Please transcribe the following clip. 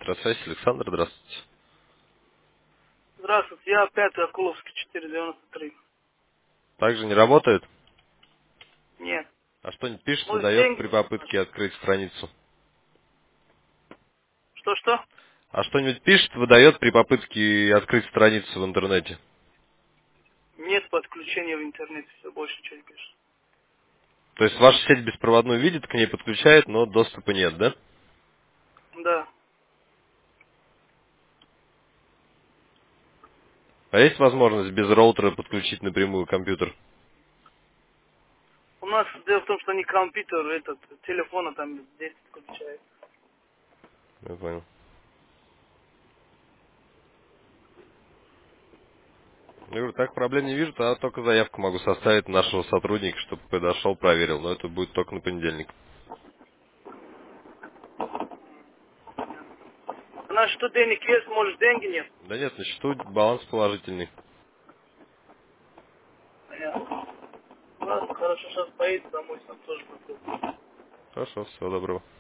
Электросвязь, Александр, здравствуйте. Здравствуйте, я 5 Акуловский, 493. Также не работает? Нет. А что-нибудь пишет, Может, выдает при деньги? попытке открыть страницу? Что-что? А что-нибудь пишет, выдает при попытке открыть страницу в интернете? Нет подключения в интернете, все, больше ничего не пишет. То есть ваша сеть беспроводную видит, к ней подключает, но доступа нет, да? Да. А есть возможность без роутера подключить напрямую компьютер? У нас дело в том, что не компьютер, этот, телефона там здесь подключает. Я понял. Я говорю, так проблем не вижу, а только заявку могу составить нашего сотрудника, чтобы подошел, проверил. Но это будет только на понедельник. У нас что денег есть, может, деньги нет? Да нет, на счету баланс положительный. Понятно. Ладно, хорошо, сейчас поедет домой, сам тоже попробую. Хорошо, всего доброго.